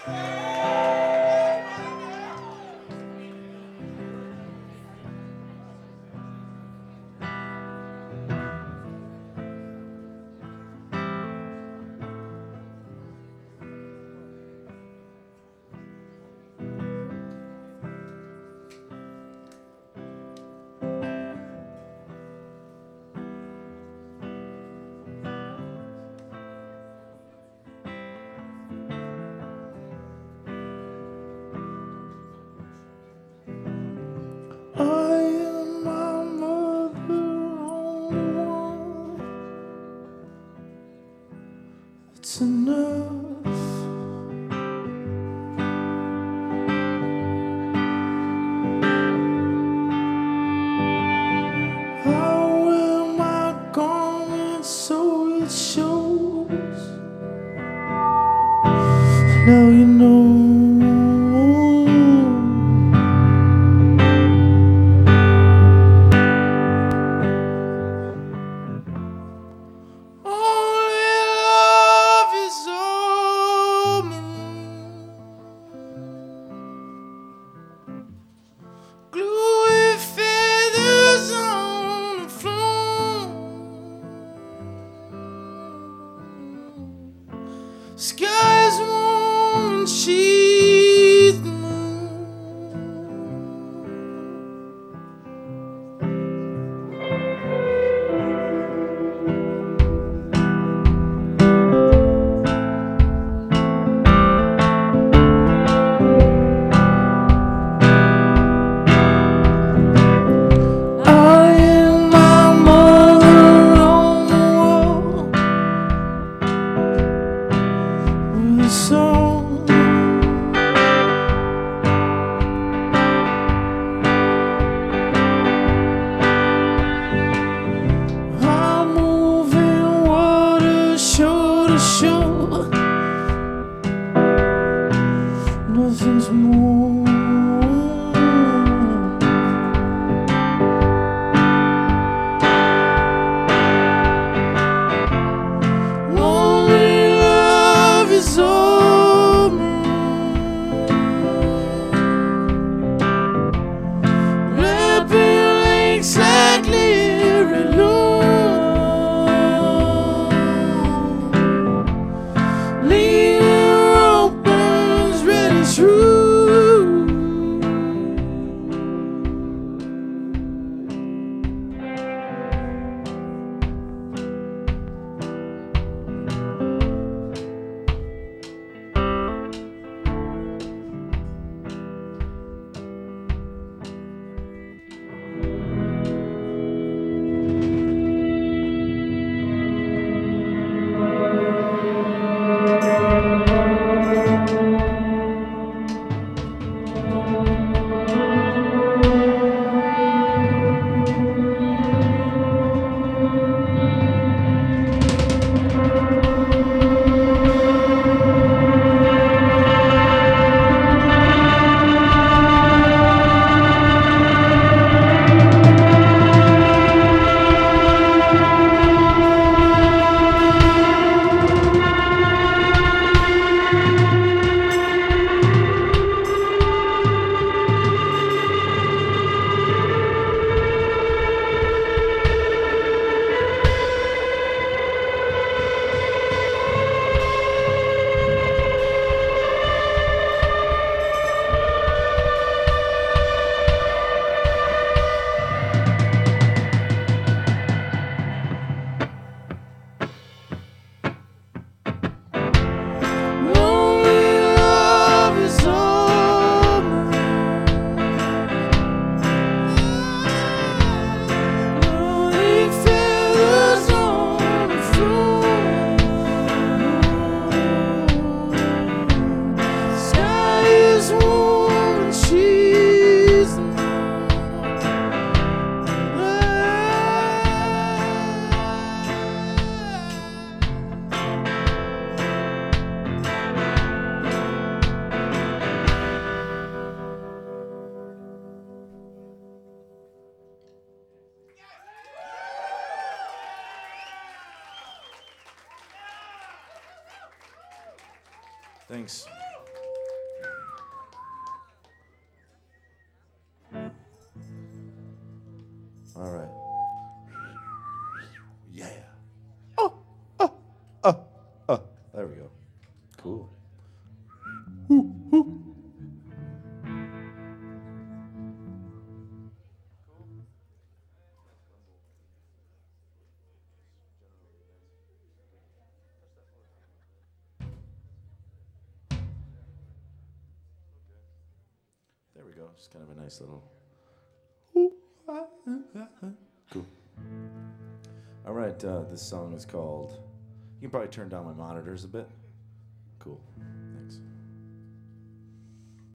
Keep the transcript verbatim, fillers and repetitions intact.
It's enough. I wear my garment so it shows. Now you know. Skies won't sheathe the moon. I am my mother on the wall with a song. I'm moving water shore to shore. Nothing's more. Only love is all wrapping links like Larry Loon, leaving opens ready through. Thanks. go. Just kind of a nice little. Cool. All right, uh, this song is called. You can probably turn down my monitors a bit. Cool.